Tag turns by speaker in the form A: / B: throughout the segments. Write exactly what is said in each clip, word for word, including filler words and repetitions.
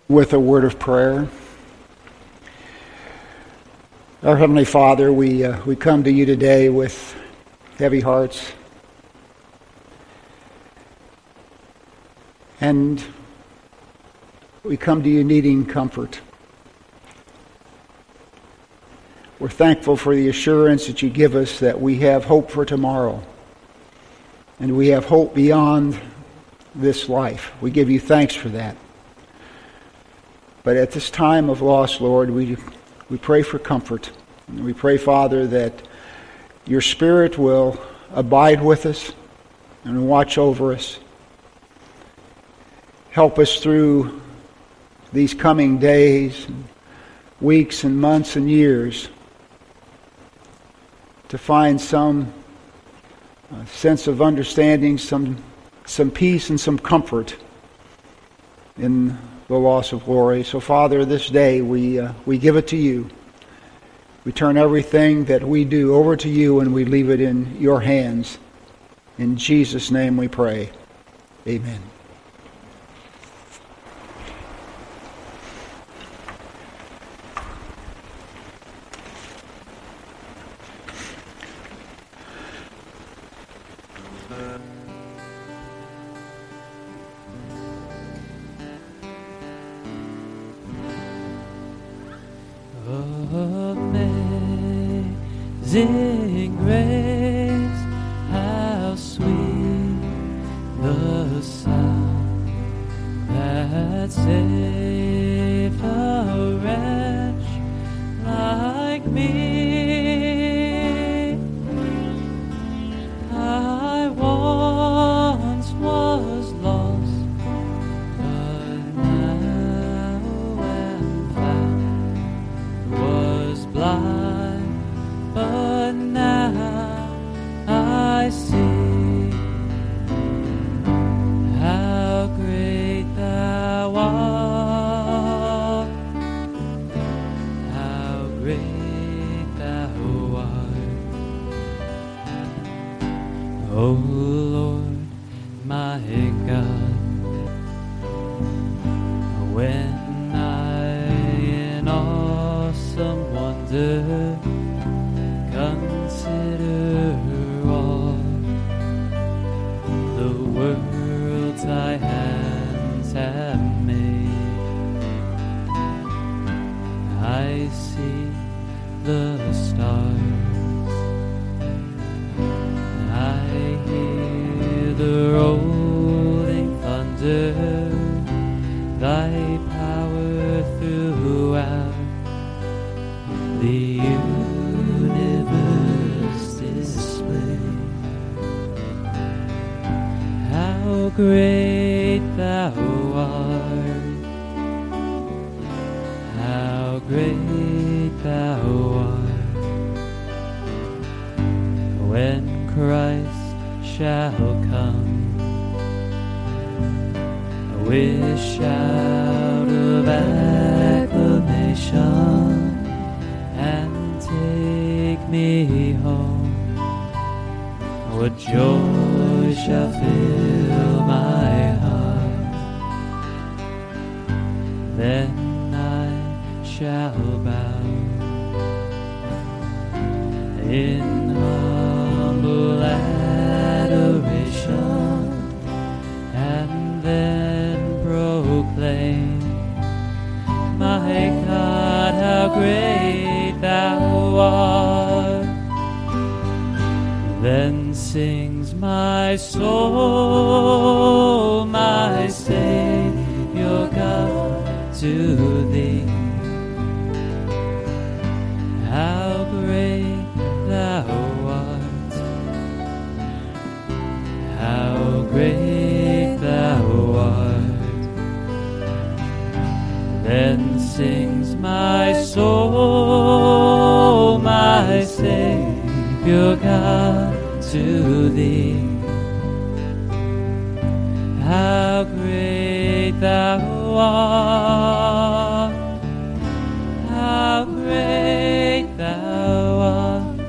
A: with a word of prayer. Our Heavenly Father, we uh, we come to you today with heavy hearts, and we come to you needing comfort. We're thankful for the assurance that you give us that we have hope for tomorrow, and we have hope beyond this life. We give you thanks for that. But at this time of loss, Lord, we we pray for comfort. And we pray, Father, that your Spirit will abide with us and watch over us. Help us through these coming days, and weeks, and months, and years to find some uh, sense of understanding, some some peace, and some comfort in the loss of glory. So, Father, this day we uh, we give it to you. We turn everything that we do over to you, and we leave it in your hands. In Jesus' name we pray. Amen.
B: Amazing grace, how sweet the sound that saved a wretch like me. I once was lost, but now am found. Was blind, but now I see how great thou art, how great thou art. O Lord, my God, when I in awesome wonder consider all the worlds thy hands have made, I see the stars, I hear the rolling thunder, thy power throughout the universe display. How great thou art, how great thou art. When Christ shall come with shout of acclamation and take me home, what joy shall fill my heart. Then I shall bow in humble adoration, and then proclaim, my God, how great thou art. Then sings my soul, my Savior God, to thee. How great thou art, how great thou art. Then sings my soul, my Savior God, to thee. How great thou art, how great thou art.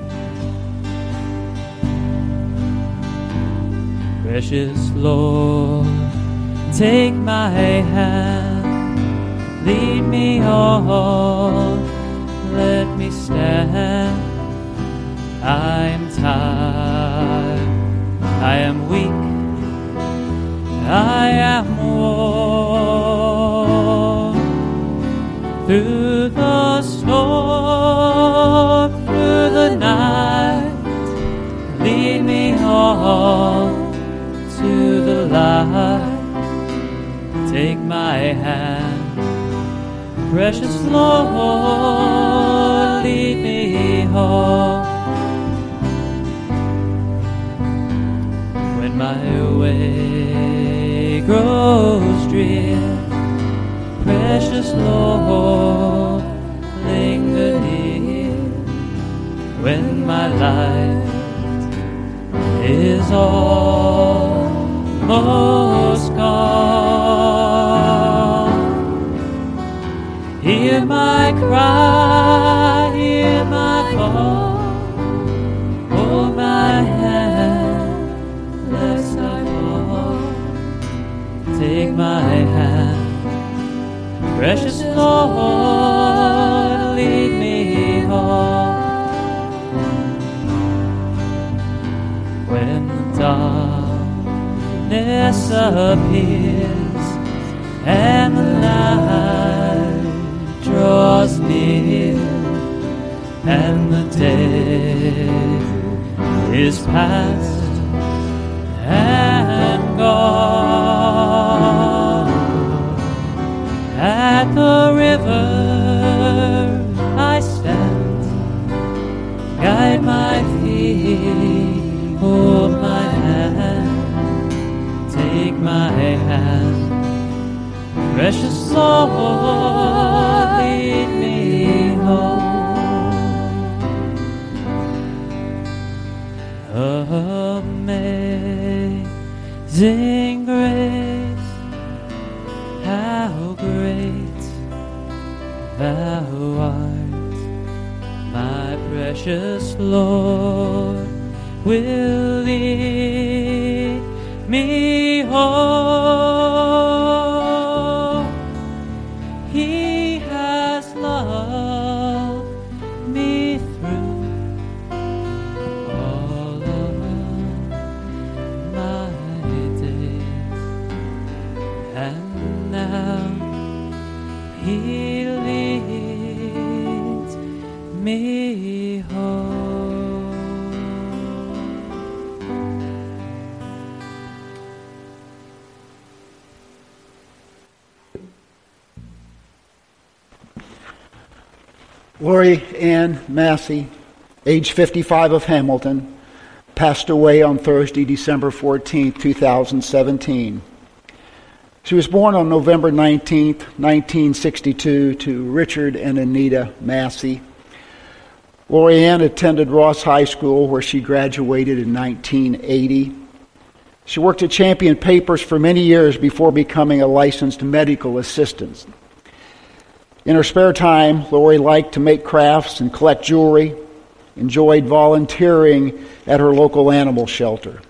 B: Precious Lord, take my hand, lead me on, let me stand. I am tired, I am weak, I am worn. Through the storm, through the night, lead me on to the light. Take my hand, precious Lord, lead me home. When my way grows drear, precious Lord, linger near. When my life is almost gone, hear my cry, hear my call, hold my hand, lest I fall. Take my hand, precious Lord, lead me home. When the darkness appears and the light draws near, and the day is past and gone, at the river I stand, guide my feet, hold my hand, take my hand, precious Lord, lead me home. Amazing grace, how great thou art, my precious Lord, will lead me home. He has loved me through all of my days, and now He leads me home.
A: Lori Ann Massey, age fifty-five, of Hamilton, passed away on Thursday, December fourteenth, two thousand seventeen. She was born on November nineteenth, nineteen sixty-two, to Richard and Anita Massey. Lori Ann attended Ross High School, where she graduated in nineteen eighty. She worked at Champion Papers for many years before becoming a licensed medical assistant. In her spare time, Lori liked to make crafts and collect jewelry, enjoyed volunteering at her local animal shelter.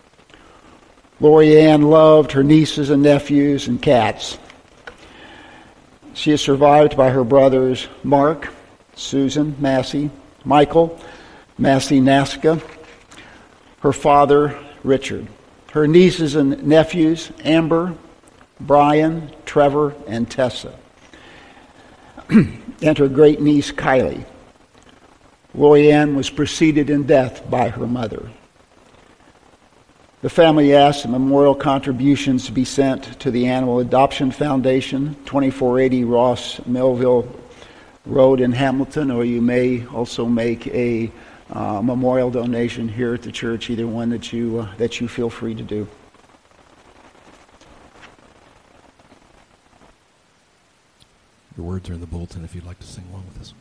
A: Lori Ann loved her nieces and nephews and cats. She is survived by her brothers Mark, Susan Massey, Michael Massey Nasca, her father Richard, her nieces and nephews Amber, Brian, Trevor, and Tessa, and her great niece Kylie. Lori Ann was preceded in death by her mother. The family asked that memorial contributions be sent to the Animal Adoption Foundation, twenty-four eighty Ross Melville Road in Hamilton, or you may also make a uh, memorial donation here at the church, either one that you uh, that you feel free to do.
C: Your words are in the bulletin if you'd like to sing along with us.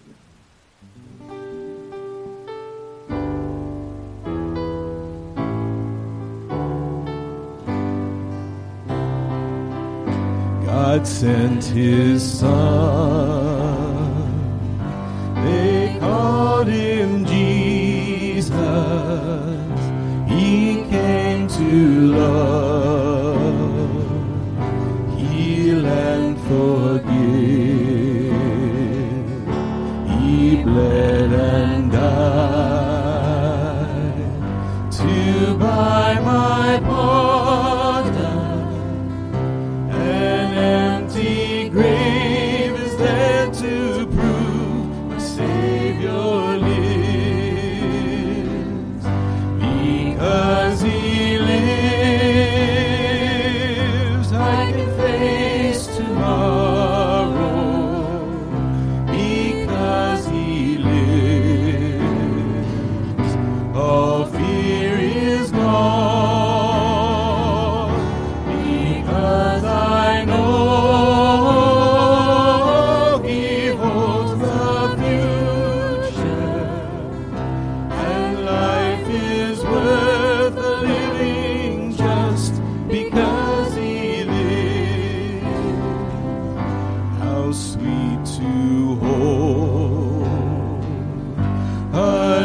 D: God sent His Son, they called Him Jesus. He came to love, heal and forgive.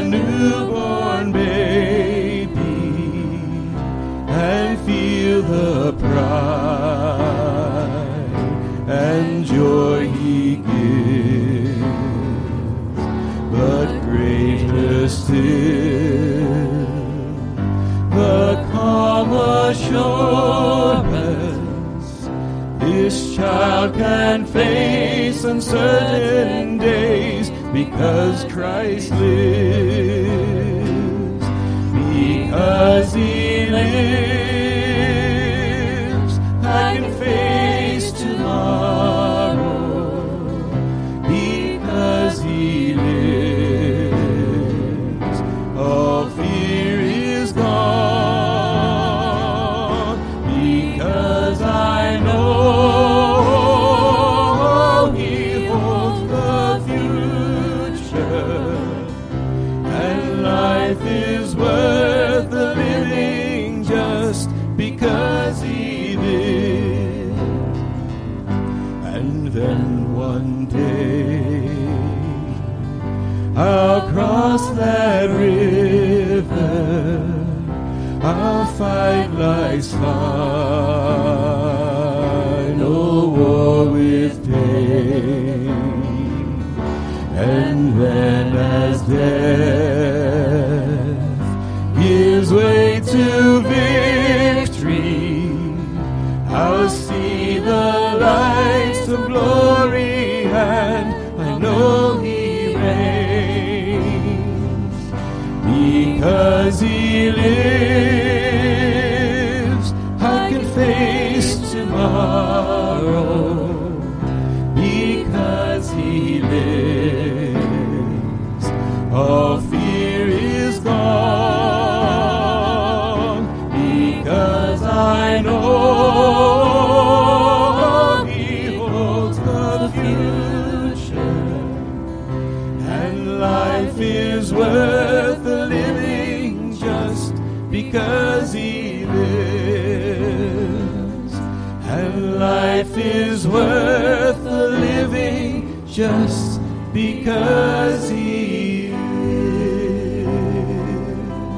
D: a newborn baby and feel the pride and joy he gives, but greater still the calm assurance this child can face uncertain days because Christ lives, because he lives I can face tomorrow, because he lives all fear is gone, because I know he holds the future, and life is worth the living just because he lives. And then one day I'll cross that river, I'll fight life's final war with pain, and then as death gives way to victory, I'll see the lights of glory, and I know he reigns, because he lives I can face tomorrow, because he lives all fear is gone, because I know he holds the future, and life is worth the living just because he lives, and life is worth the living just because he lives.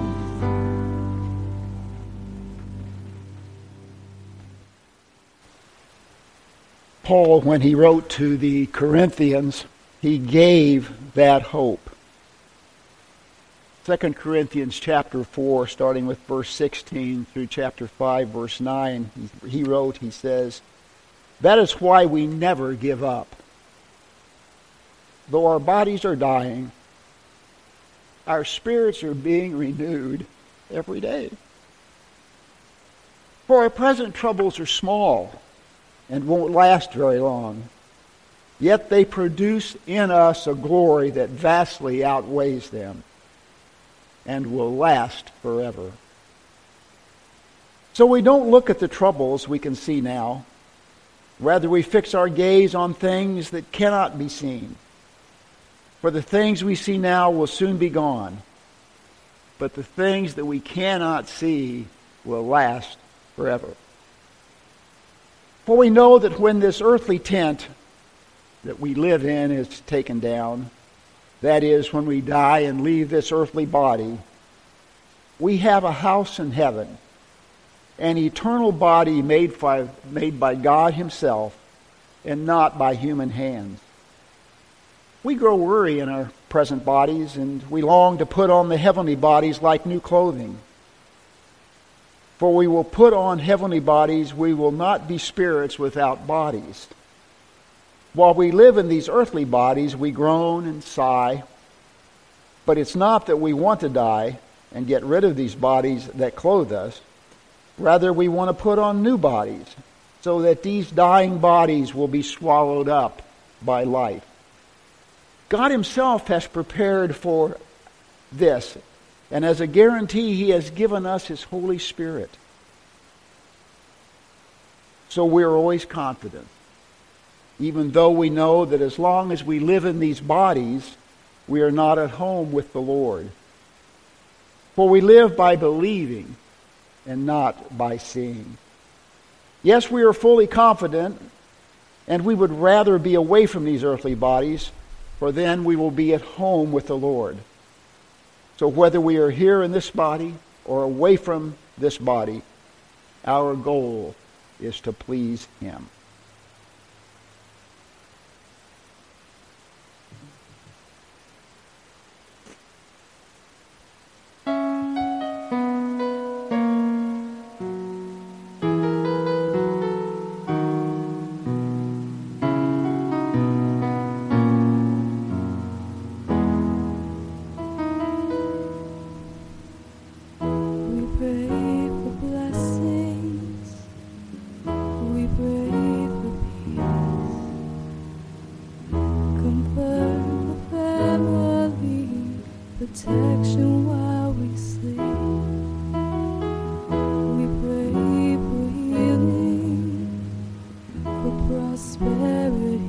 A: Paul, when he wrote to the Corinthians, he gave that hope. Second Corinthians chapter four, starting with verse sixteen through chapter five, verse nine, he, he wrote, he says, "That is why we never give up. Though our bodies are dying, our spirits are being renewed every day. For our present troubles are small and won't last very long, yet they produce in us a glory that vastly outweighs them and will last forever." So we don't look at the troubles we can see now. Rather, we fix our gaze on things that cannot be seen. For the things we see now will soon be gone, but the things that we cannot see will last forever. For we know that when this earthly tent that we live in is taken down, that is, when we die and leave this earthly body, we have a house in heaven, an eternal body made by, made by God himself and not by human hands. We grow weary in our present bodies, and we long to put on the heavenly bodies like new clothing. For we will put on heavenly bodies, we will not be spirits without bodies. While we live in these earthly bodies, we groan and sigh, but it's not that we want to die and get rid of these bodies that clothe us. Rather, we want to put on new bodies, so that these dying bodies will be swallowed up by life. God himself has prepared for this, and as a guarantee, he has given us his Holy Spirit. So we're always confident, even though we know that as long as we live in these bodies, we are not at home with the Lord. For we live by believing and not by seeing. Yes, we are fully confident, and we would rather be away from these earthly bodies, for then we will be at home with the Lord. So whether we are here in this body or away from this body, our goal is to please Him.
B: Protection while we sleep. We pray for healing, for prosperity.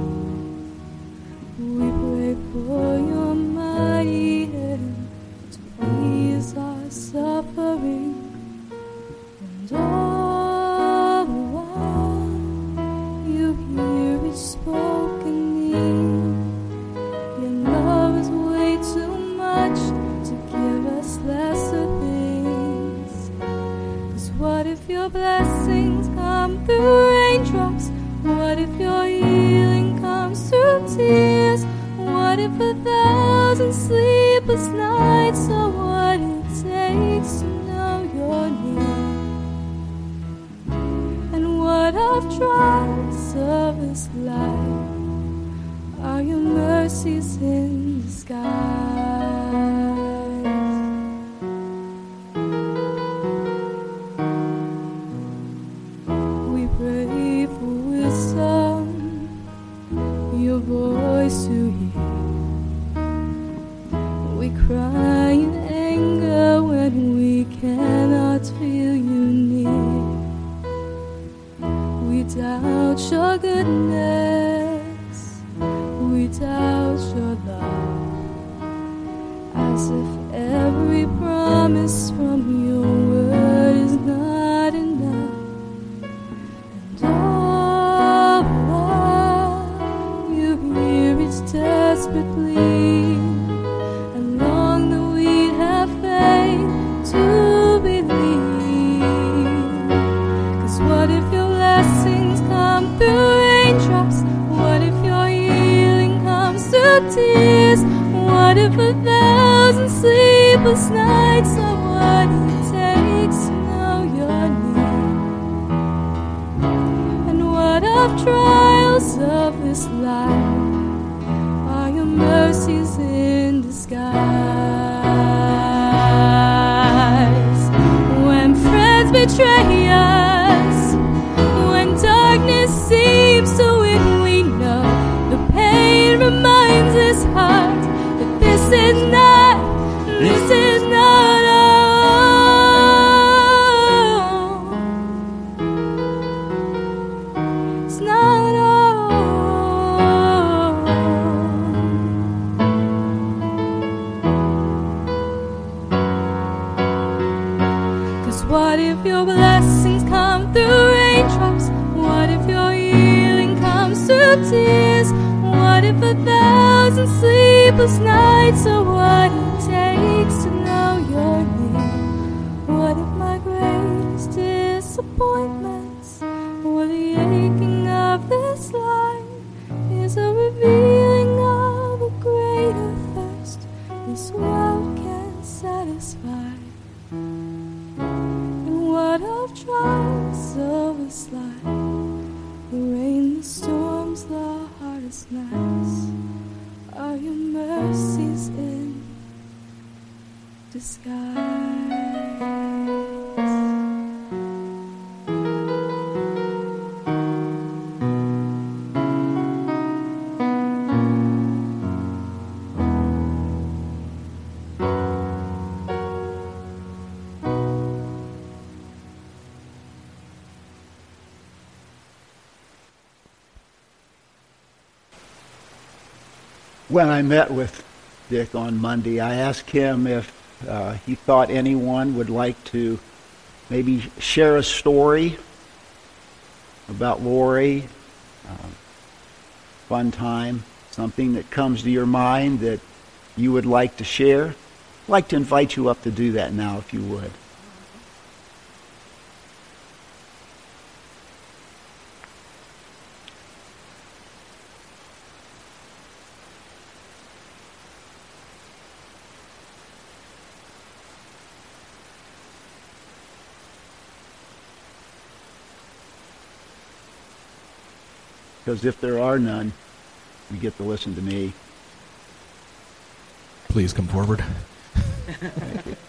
B: We pray for your mighty hand to ease our suffering. And all the while you hear each spoken need. Your love is way too much to give us lesser things. 'Cause what if your blessings come through raindrops? What if your healing comes through tears? What if a thousand sleepless nights are what it takes to know your name? And what of trials of this life are your mercies in disguise? We pray for wisdom, your voice to hear. We cry in anger when we cannot feel you near. We doubt your goodness, we doubt your love, as if every promise from your word is not enough. And all the while you hear each desperate plea, and long that we'd have faith to believe. 'Cause what if your blessings come through raindrops? What if your healing comes through tears? What if a thousand sleepless nights are what it takes to know your name? And what of trials of this life are your mercies in disguise? When friends betray us, when darkness seems to win, we know the pain reminds this heart that this is not, this is not all. It's not all. 'Cause what if your blessings come through raindrops? What if your healing comes through tears? What if a thousand sleepless nights are what it takes to know your name? What if my greatest disappointments or the aching of this life is a revealing of a greater thirst this world can't satisfy? And what of trials of this life, the rain, the storms, the hardest nights, are your mercies in disguise?
A: When I met with Dick on Monday, I asked him if uh, he thought anyone would like to maybe share a story about Lori, uh, fun time, something that comes to your mind that you would like to share. I'd like to invite you up to do that now, if you would. Because if there are none, you get to listen to me.
C: Please come forward.
A: Thank you.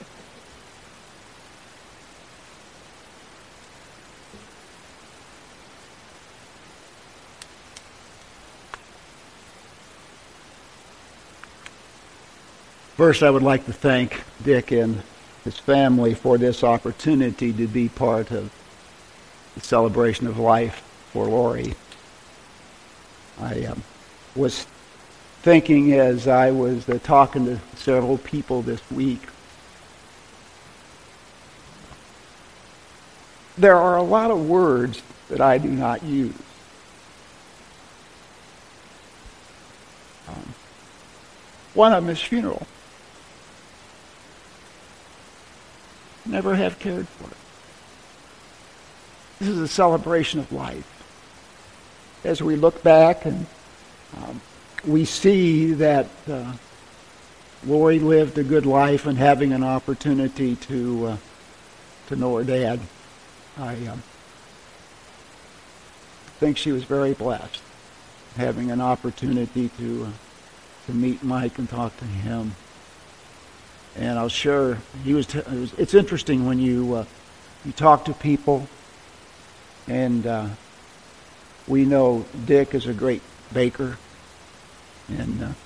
A: First, I would like to thank Dick and his family for this opportunity to be part of the celebration of life for Lori. I um, was thinking as I was uh, talking to several people this week, there are a lot of words that I do not use. Um, one of them is funeral. Never have cared for it. This is a celebration of life. As we look back and um, we see that uh, Lori lived a good life and having an opportunity to uh, to know her dad, I um, think she was very blessed, having an opportunity to uh, to meet Mike and talk to him. And I was sure he was. T- it was it's interesting when you uh, you talk to people, and uh, we know Dick is a great baker and uh,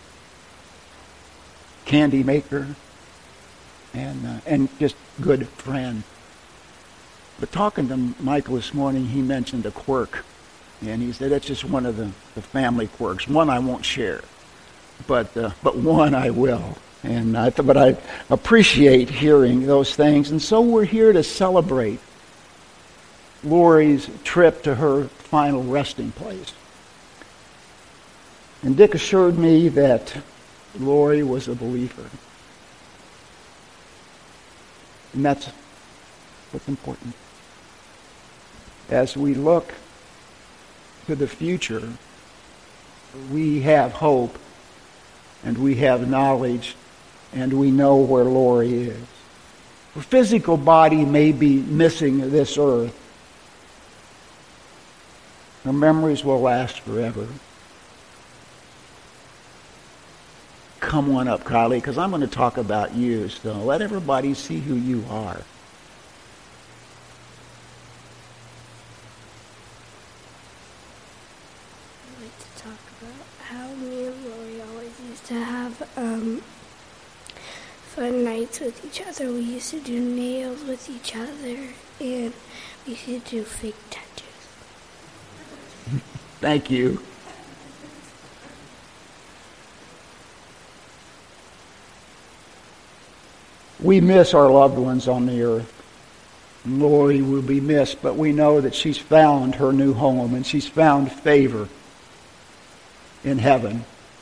A: candy maker, and uh, and just good friend. But talking to Michael this morning, he mentioned a quirk, and he said that's just one of the, the family quirks. One I won't share, but uh, but one I will. And I th- but I appreciate hearing those things, and so we're here to celebrate Lori's trip to her final resting place. And Dick assured me that Lori was a believer, and that's what's important. As we look to the future, we have hope, and we have knowledge, and we know where Lori is. Her physical body may be missing this earth. Her memories will last forever. Come on up, Kylie, because I'm going to talk about you, so let everybody see who you are.
E: I'd like to talk about how me and Lori always used to have um, fun nights with each other. We used to do nails with each other, and we used to do fake tattoos.
A: Thank you. We miss our loved ones on the earth. Lori will be missed, but we know that she's found her new home and she's found favor in heaven.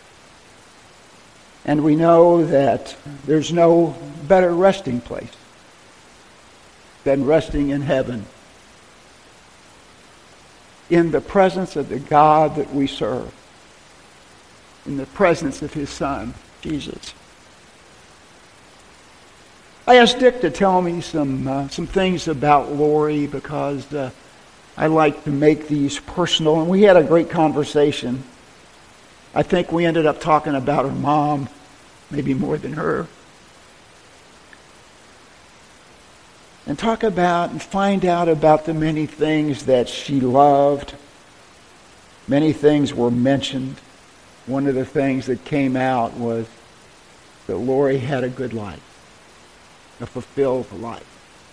A: And we know that there's no better resting place than resting in heaven, in the presence of the God that we serve, in the presence of his Son, Jesus. I asked Dick to tell me some uh, some things about Lori because uh, I like to make these personal, and we had a great conversation. I think we ended up talking about her mom, maybe more than her. And talk about and find out about the many things that she loved. Many things were mentioned. One of the things that came out was that Lori had a good life, a fulfilled life.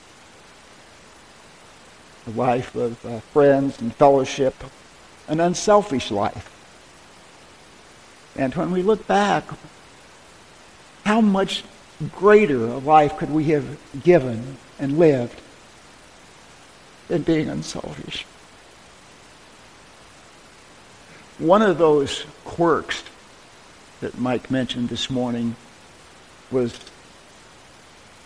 A: A life of uh, friends and fellowship, an unselfish life. And when we look back, how much greater a life could we have given and lived than being unselfish? One of those quirks that Mike mentioned this morning was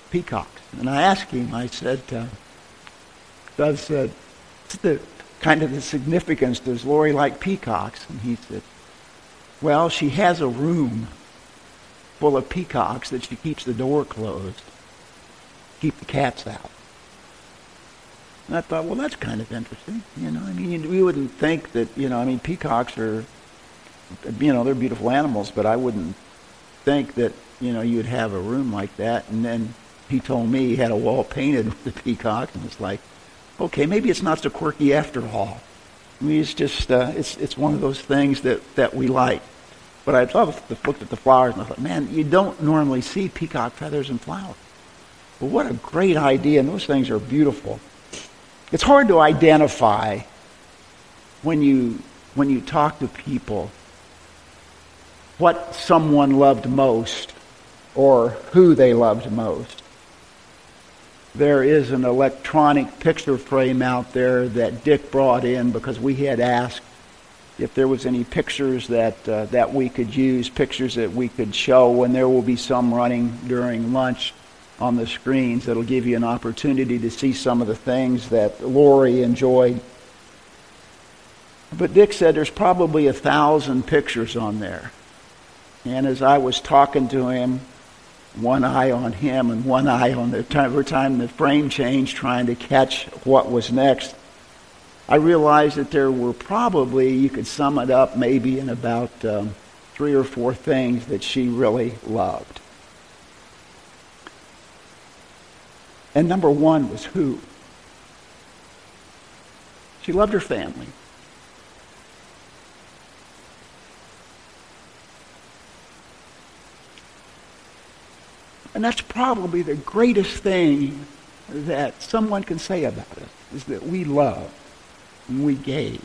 A: peacocks. And I asked him, I said, uh, does uh, what's the kind of the significance, does Lori like peacocks? And he said, well, she has a room full of peacocks that she keeps the door closed, keep the cats out. And I thought, well, that's kind of interesting. You know, I mean, we wouldn't think that, you know, I mean, peacocks are, you know, they're beautiful animals, but I wouldn't think that, you know, you'd have a room like that. And then he told me he had a wall painted with the peacocks, and it's like, okay, maybe it's not so quirky after all. I mean, it's just, uh, it's it's one of those things that, that we like. But I love to look at the flowers, and I thought, man, you don't normally see peacock feathers and flowers. But what a great idea, and those things are beautiful. It's hard to identify when you when you talk to people what someone loved most or who they loved most. There is an electronic picture frame out there that Dick brought in because we had asked if there was any pictures that uh, that we could use, pictures that we could show, and there will be some running during lunch on the screens that'll give you an opportunity to see some of the things that Lori enjoyed. But Dick said there's probably a thousand pictures on there. And as I was talking to him, one eye on him and one eye on the time, every time the frame changed, trying to catch what was next, I realized that there were probably, you could sum it up maybe in about um, three or four things that she really loved. And number one was who? She loved her family. And that's probably the greatest thing that someone can say about us, is that we love and we gave.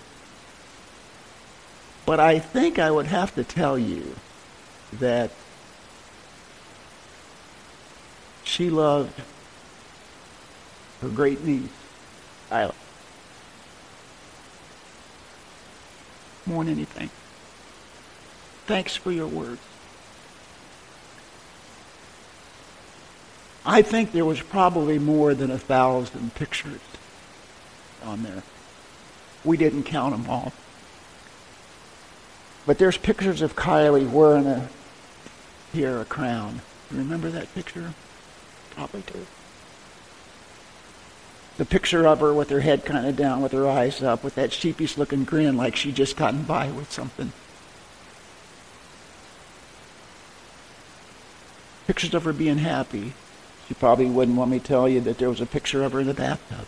A: But I think I would have to tell you that she loved her great niece, Isla, more than anything. Thanks for your words. I think there was probably more than a thousand pictures on there. We didn't count them all. But there's pictures of Kylie wearing a tiara crown. You remember that picture? Probably do. The picture of her with her head kind of down, with her eyes up, with that sheepish-looking grin like she'd just gotten by with something. Pictures of her being happy. She probably wouldn't want me to tell you that there was a picture of her in the bathtub.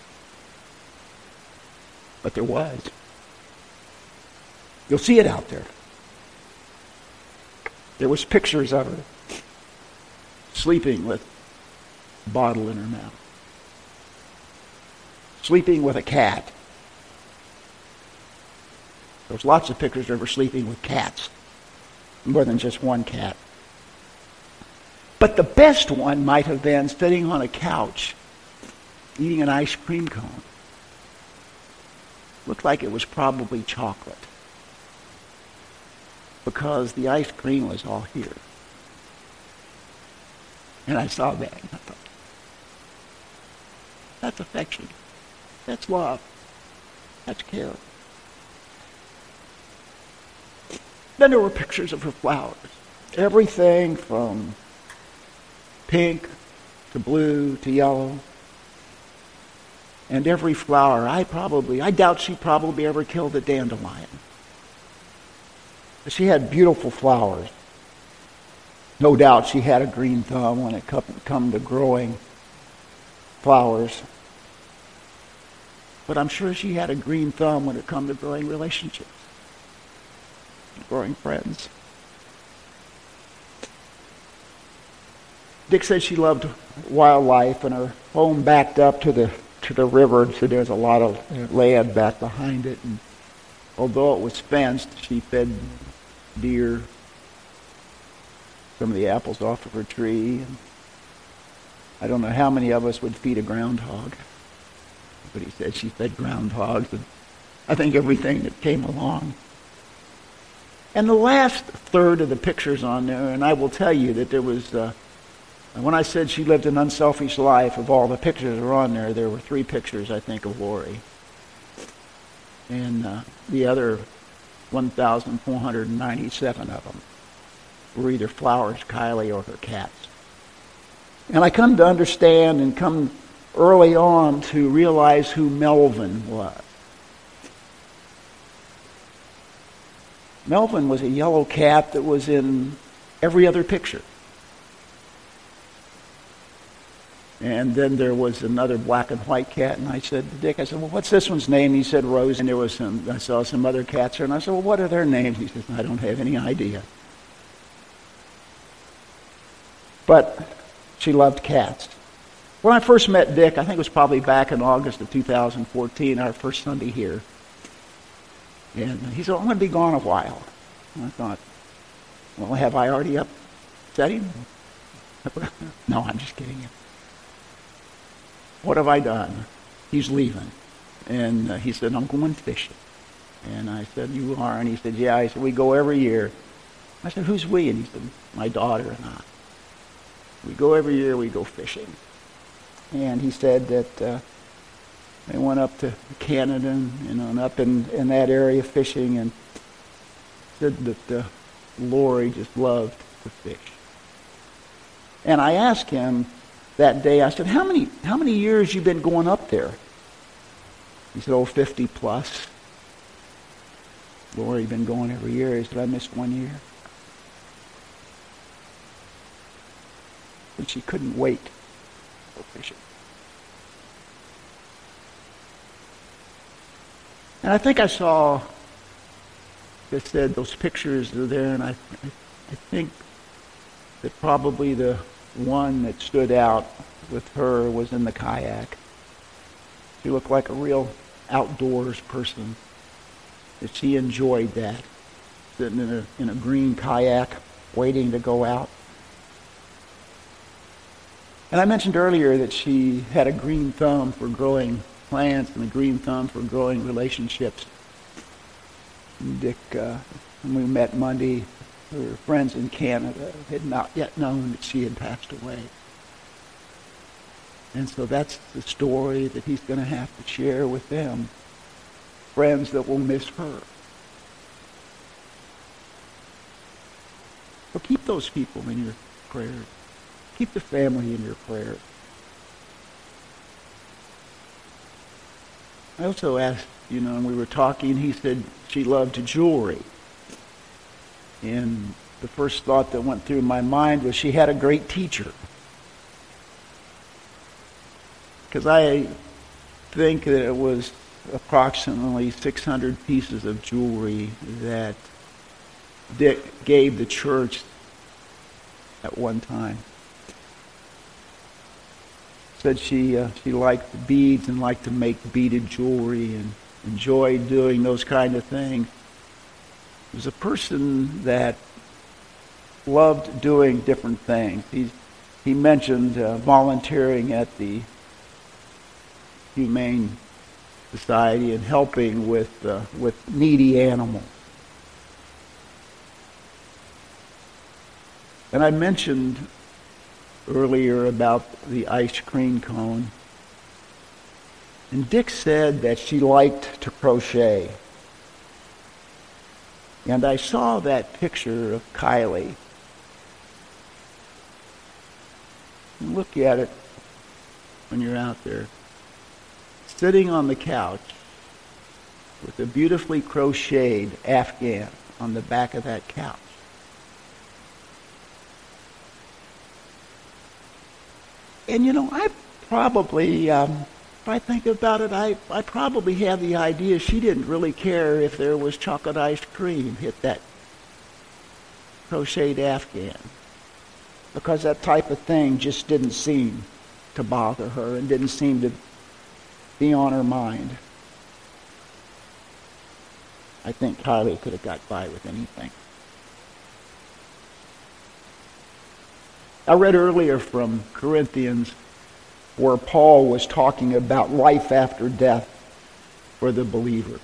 A: But there was. You'll see it out there. There was pictures of her sleeping with a bottle in her mouth. Sleeping with a cat. There was lots of pictures of her sleeping with cats. More than just one cat. But the best one might have been sitting on a couch, eating an ice cream cone. Looked like it was probably chocolate, because the ice cream was all here. And I saw that, and I thought, that's affection. That's love. That's care. Then there were pictures of her flowers. Everything from pink to blue to yellow. And every flower, I probably, I doubt she probably ever killed a dandelion. But she had beautiful flowers. No doubt she had a green thumb when it come to growing flowers. But I'm sure she had a green thumb when it come to growing relationships, growing friends. Dick said she loved wildlife, and her home backed up to the to the river, so there's a lot of land back behind it. And although it was fenced, she fed deer some of the apples off of her tree. And I don't know how many of us would feed a groundhog, but he said she fed groundhogs and I think everything that came along. And the last third of the pictures on there, and I will tell you that there was uh, And when I said she lived an unselfish life, of all the pictures that are on there, there were three pictures, I think, of Lori. And uh, the other one thousand four hundred ninety-seven of them were either Flowers, Kylie, or her cats. And I come to understand and come early on to realize who Melvin was. Melvin was a yellow cat that was in every other picture. And then there was another black and white cat, and I said to Dick, I said, well, what's this one's name? He said, Rose, and there was some, I saw some other cats there, and I said, well, what are their names? He says, I don't have any idea. But she loved cats. When I first met Dick, I think it was probably back in August of two thousand fourteen, our first Sunday here. And he said, I'm going to be gone a while. And I thought, well, have I already upset him? No, I'm just kidding you. What have I done? He's leaving. And uh, he said, I'm going fishing. And I said, you are? And he said, yeah. He said, we go every year. I said, who's we? And he said, my daughter and I. We go every year, we go fishing. And he said that uh, they went up to Canada and, you know, and up in, in that area fishing, and said that uh, Lori just loved to fish. And I asked him that day, I said, how many how many years you been going up there? He said, oh, fifty plus. Lori been going every year. He said, I missed one year. And she couldn't wait for fishing. And I think I saw, they said those pictures are there, and I, I, I think that probably the one that stood out with her was in the kayak. She looked like a real outdoors person. That she enjoyed that, sitting in a in a green kayak, waiting to go out. And I mentioned earlier that she had a green thumb for growing plants and a green thumb for growing relationships. And Dick, uh, when we met Monday, her friends in Canada had not yet known that she had passed away. And so that's the story that he's going to have to share with them. Friends that will miss her. So keep those people in your prayers. Keep the family in your prayers. I also asked, you know, and we were talking, he said she loved jewelry. And the first thought that went through my mind was she had a great teacher. Because I think that it was approximately six hundred pieces of jewelry that Dick gave the church at one time. Said she uh, she liked beads and liked to make beaded jewelry and enjoyed doing those kind of things. He was a person that loved doing different things. He he mentioned uh, volunteering at the Humane Society and helping with uh, with needy animals. And I mentioned earlier about the ice cream cone. And Dick said that she liked to crochet. And I saw that picture of Kylie. And look at it when you're out there. Sitting on the couch with a beautifully crocheted Afghan on the back of that couch. And you know, I probably, um, if I think about it, I, I probably have the idea she didn't really care if there was chocolate ice cream hit that crocheted Afghan. Because that type of thing just didn't seem to bother her and didn't seem to be on her mind. I think Kylie could have got by with anything. I read earlier from Corinthians where Paul was talking about life after death for the believer.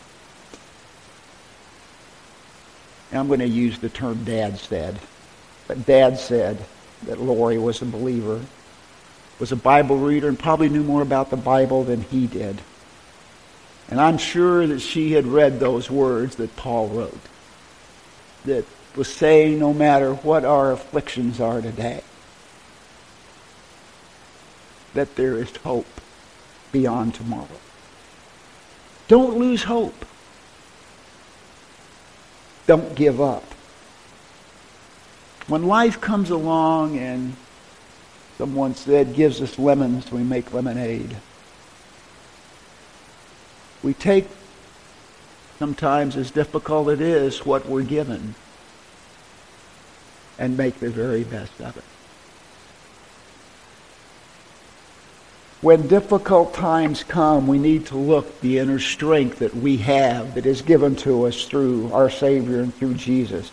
A: And I'm going to use the term Dad said. But Dad said, that Lori was a believer, was a Bible reader, and probably knew more about the Bible than he did. And I'm sure that she had read those words that Paul wrote, that was saying no matter what our afflictions are today, that there is hope beyond tomorrow. Don't lose hope. Don't give up. When life comes along and someone said gives us lemons, we make lemonade. We take, sometimes as difficult it is, what we're given and make the very best of it. When difficult times come, we need to look the inner strength that we have that is given to us through our Savior and through Jesus.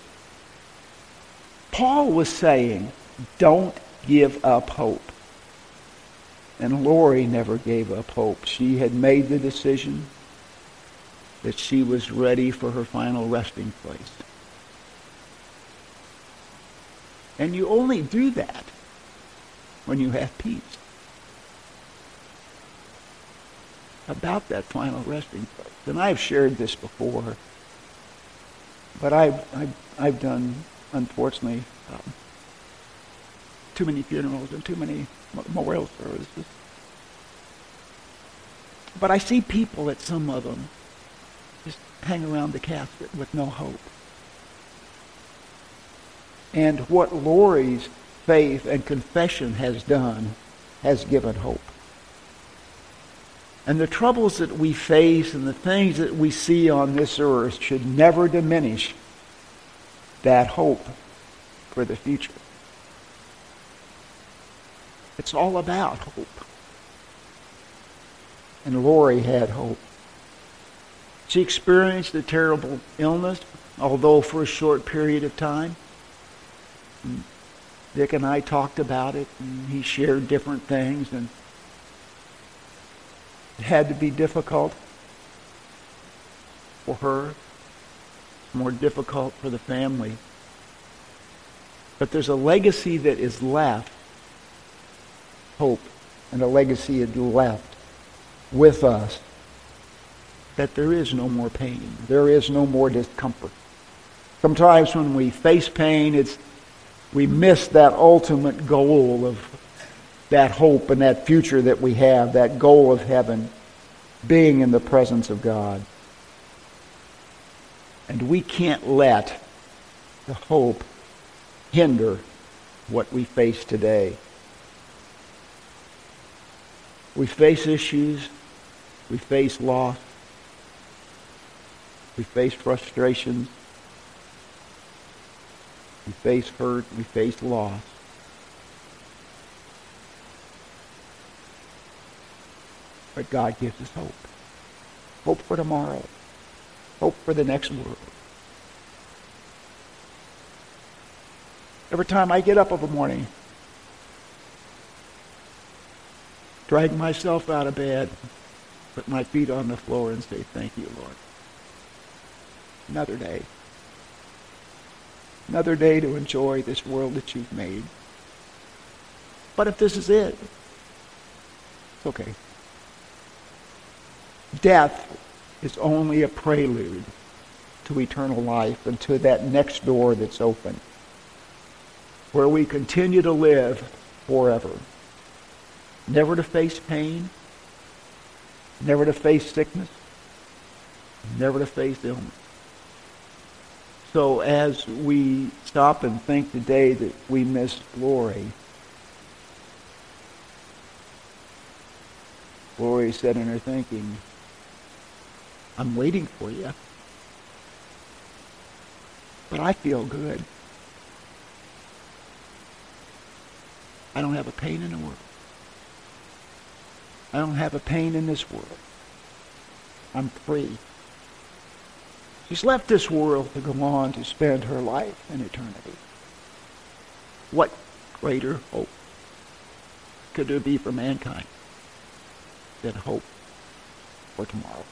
A: Paul was saying, don't give up hope. And Lori never gave up hope. She had made the decision that she was ready for her final resting place. And you only do that when you have peace about that final resting place. And I've shared this before, but I've, I've, I've done, unfortunately, um, too many funerals and too many memorial services. But I see people at some of them just hang around the casket with no hope. And what Lori's faith and confession has done has given hope. And the troubles that we face and the things that we see on this earth should never diminish that hope for the future. It's all about hope. And Lori had hope. She experienced a terrible illness, although for a short period of time. Dick and I talked about it, and he shared different things, and it had to be difficult for her, more difficult for the family. But there's a legacy that is left, hope, and a legacy is left with us, that there is no more pain. There is no more discomfort. Sometimes when we face pain, it's we miss that ultimate goal of that hope and that future that we have, that goal of heaven, being in the presence of God. And we can't let the hope hinder what we face today. We face issues, we face loss, we face frustrations, we face hurt, we face loss. But God gives us hope. Hope for tomorrow. Hope for the next world. Every time I get up of a morning, drag myself out of bed, put my feet on the floor and say, thank you, Lord. Another day. Another day to enjoy this world that you've made. But if this is it, it's okay. Death is only a prelude to eternal life and to that next door that's open, where we continue to live forever. Never to face pain, never to face sickness, never to face illness. So as we stop and think today that we miss Lori, Lori said in her thinking, I'm waiting for you, but I feel good. I don't have a pain in the world. I don't have a pain in this world. I'm free. She's left this world to go on to spend her life in eternity. What greater hope could there be for mankind than hope for tomorrow?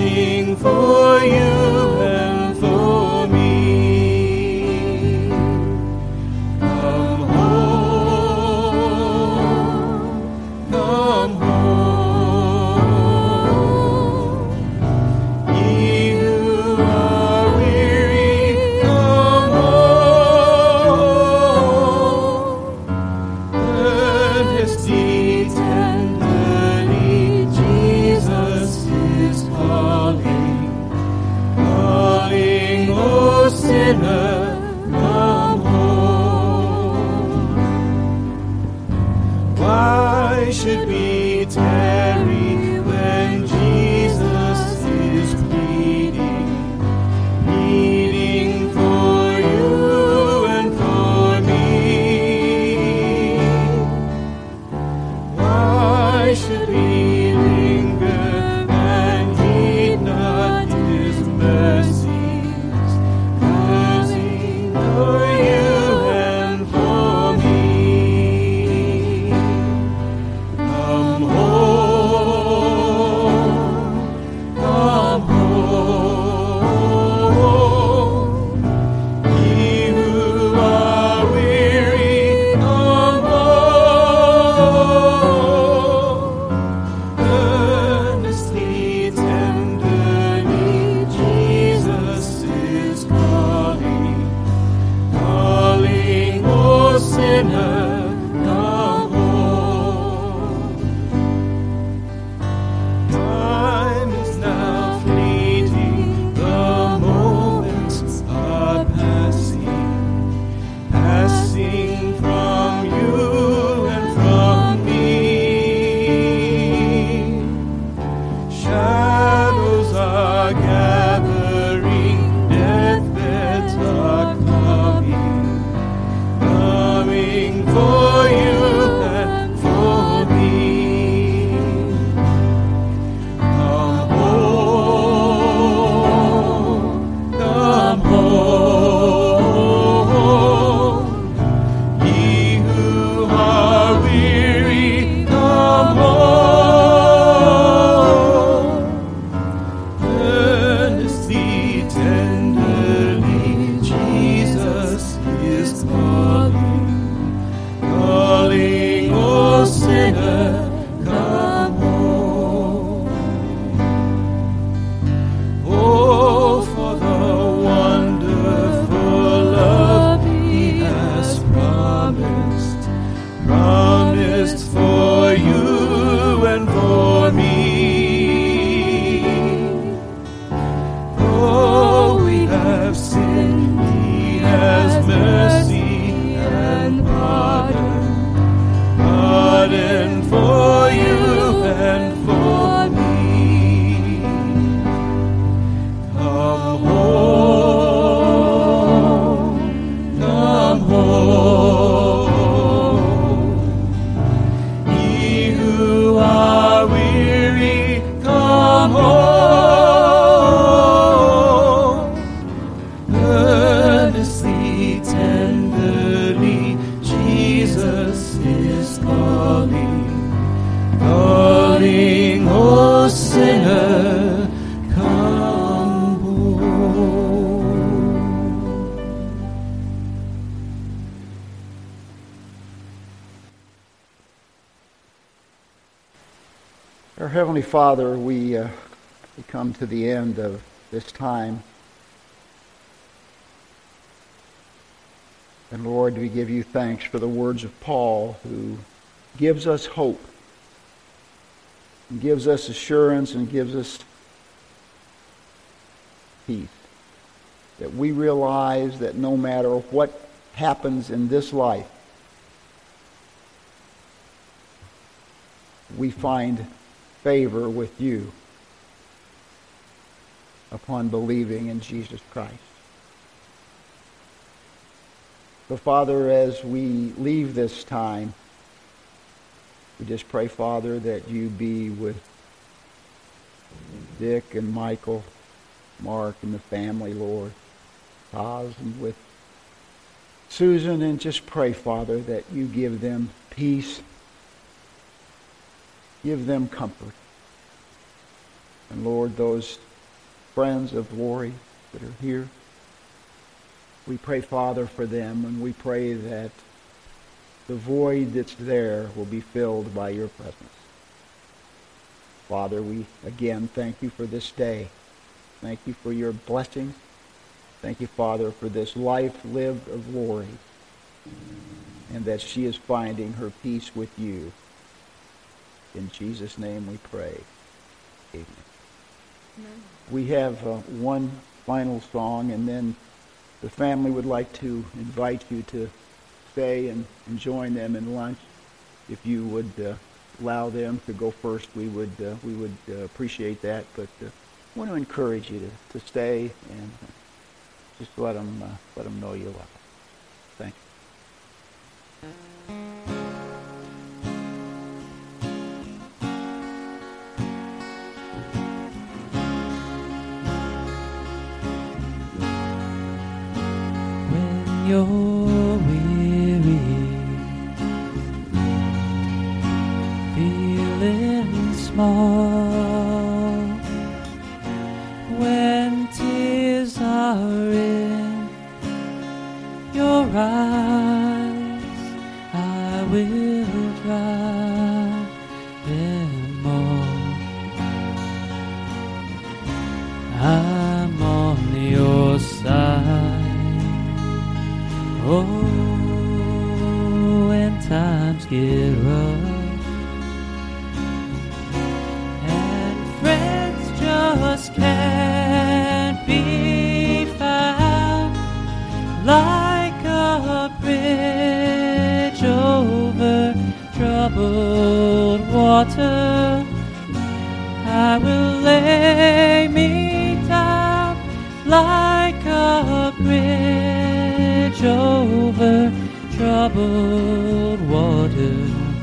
D: wishing for you and for me. Come home, come home. Ye who are weary, come home. Earnestly, tenderly, Jesus is calling, calling, O sinner, come home. Why should we tarry when Jesus is pleading, pleading for you and for me? Why should we linger and heed not his mercies, mercy for you and for me? Come home, come home. Ye who are weary, come home. Earnestly, tenderly, Jesus is calling, calling, O sinner, come home. Time is now fleeting, the moments are passing, passing from you and from me. Shadows are gathering, deathbeds are coming, coming for you and for me. Come home, come home. Ye who are weary, come home. Earnestly, tenderly, Jesus is calling, calling, O sinner, come home. Oh, for the wonderful love he has promised, promised for you and for me. Though we have sinned, he has mercy and pardon, pardon for you and for me. Come home, come home. Ye who are weary, come home. Earnestly, tenderly, Jesus is calling, calling, O sinner, come home.
A: Our Heavenly Father, we, uh, we come to the end of this time. And Lord, we give you thanks for the words of Paul, who gives us hope, and gives us assurance, and gives us peace. That we realize that no matter what happens in this life, we find favor with you upon believing in Jesus Christ. So, Father, as we leave this time, we just pray, Father, that you be with Dick and Michael, Mark and the family, Lord, Oz, and with Susan, and just pray, Father, that you give them peace, give them comfort. And Lord, those friends of Lori that are here. We pray, Father, for them, and we pray that the void that's there will be filled by your presence. Father, we again thank you for this day. Thank you for your blessings. Thank you, Father, for this life lived of Lori, and that she is finding her peace with you. In Jesus' name we pray. Amen. Amen. We have uh, one final song, and then the family would like to invite you to stay and, and join them in lunch. If you would uh, allow them to go first, we would uh, we would uh, appreciate that. But uh, I want to encourage you to, to stay and uh, just let them uh, let them know you love them. Thank you.
F: When you're weary, feeling small, when tears are in your eyes, I will dry them all. I'm on your side. Oh, when times get rough and friends just can't be found, like a bridge over troubled water, I will lay me down like a bridge over troubled water.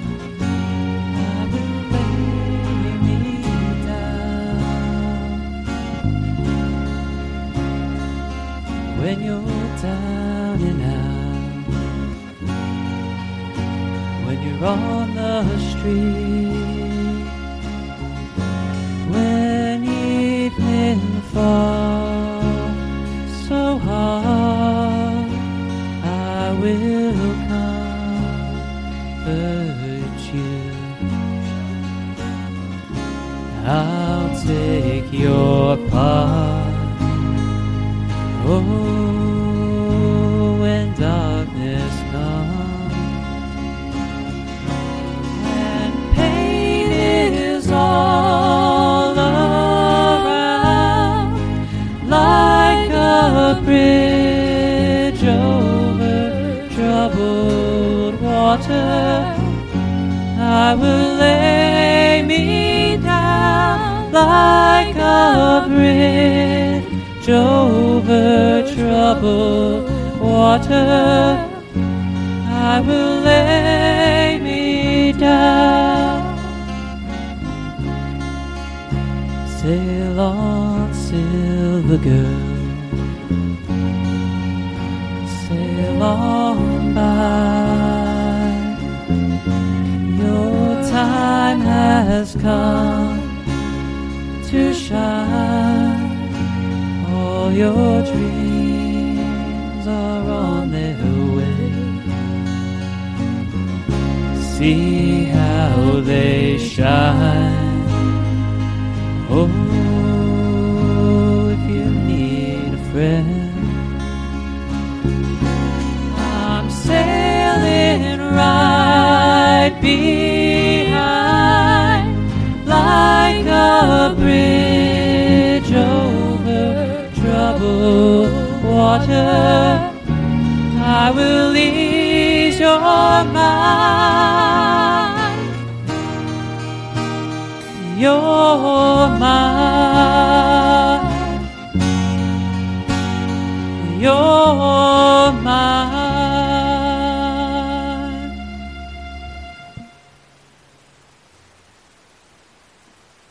F: I will lay me down. When you're down and out, when you're on the street, when evening falls so hard, I will comfort you. I'll take your part. Oh, when darkness comes and pain is all around, like a bridge over troubled water, I will lay me down like a bridge over troubled water. I will lay me down. Sail on, silver girl, sail on by. Your time has come to shine. All your dreams are on their way. See how they shine. Oh, if you need a friend, I'm sailing right behind, like a bridge over troubled water. I will ease your mind. You're mine.